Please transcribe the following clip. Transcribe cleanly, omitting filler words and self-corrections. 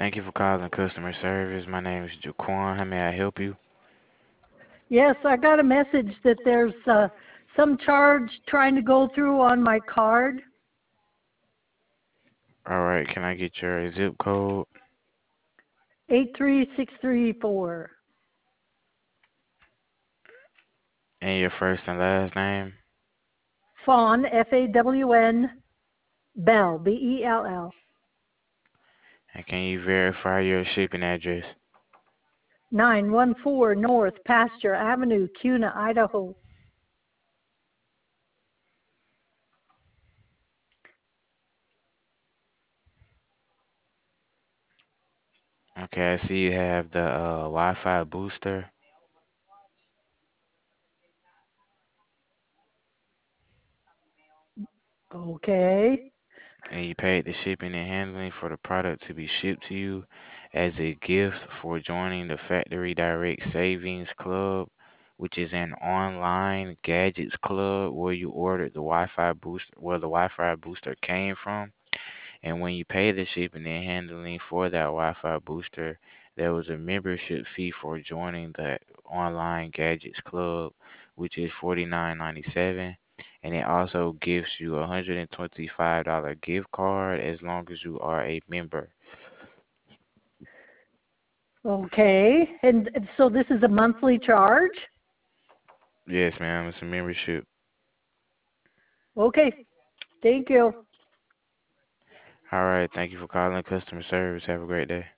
Thank you for calling customer service. My name is Jaquan. How may I help you? Yes, I got a message that there's some charge trying to go through on my card. All right, can I get your zip code 83634. and your first and last name? Fawn, Fawn, Bell, Bell. And can you verify your shipping address? 914 North Pasture Avenue, Kuna, Idaho. Okay, I see you have the Wi-Fi booster, Okay. and you paid the shipping and handling for the product to be shipped to you as a gift for joining the Factory Direct Savings Club, which is an online gadgets club where you ordered the Wi-Fi booster, where the Wi-Fi booster came from. And when you pay the shipping and handling for that Wi-Fi booster, there was a membership fee for joining the online gadgets club, which is $49.97. And it also gives you a $125 gift card as long as you are a member. Okay. And so this is a monthly charge? Yes, ma'am. It's a membership. Okay. Thank you. All right. Thank you for calling customer service. Have a great day.